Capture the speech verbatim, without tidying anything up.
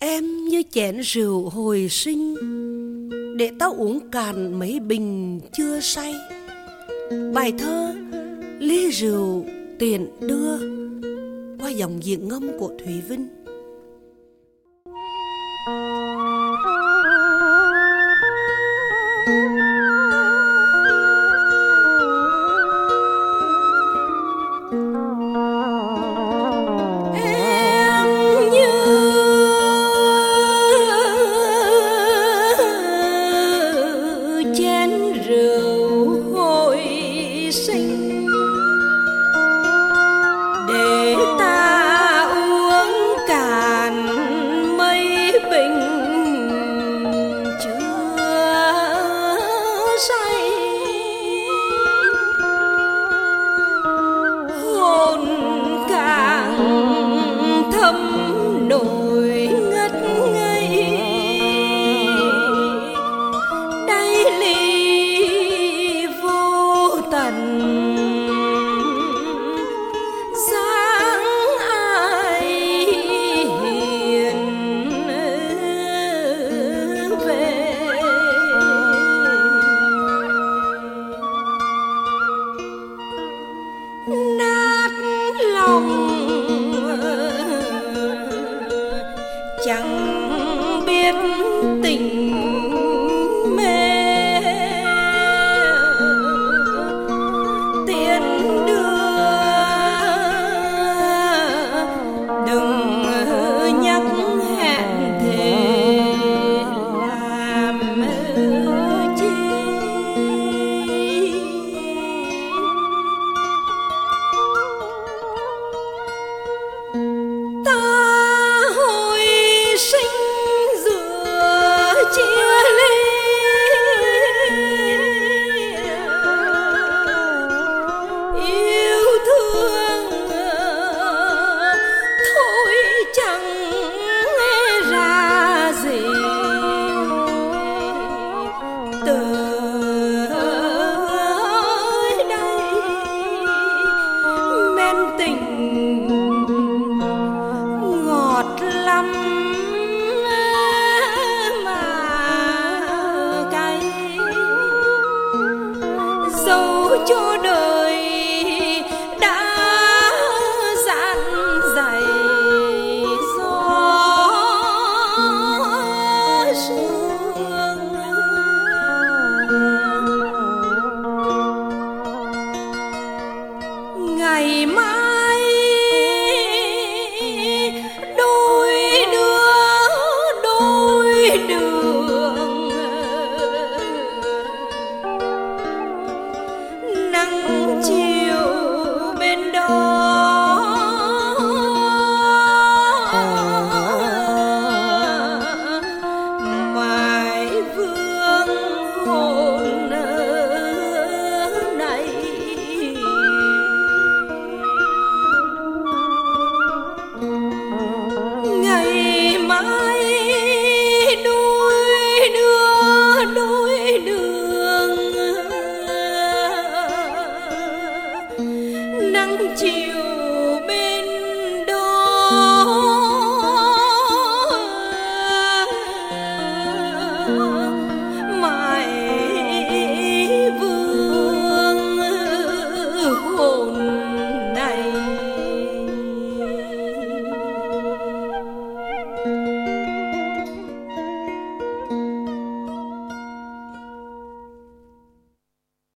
Em như chén rượu hồi sinh, để tao uống cạn mấy bình chưa say. Bài thơ ly rượu tiền đưa, qua dòng diễn ngâm của Thúy Vinh. Để ta uống cạn mấy bình chưa say, hồn càng thấm nổi ngất ngây, đáy ly vô tận. Nát lòng chẳng biết tình mê, tiền đưa đừng nhắc hẹn thề làm chi. Chia ly yêu thương thôi chẳng ra gì, từ đây men tình ngọt lắm dẫu cho đời đã dạn dày gió sương. Ngày mai đôi đứa đôi đường, nắng chiều bên đó mãi vương hồn này. Ngày mai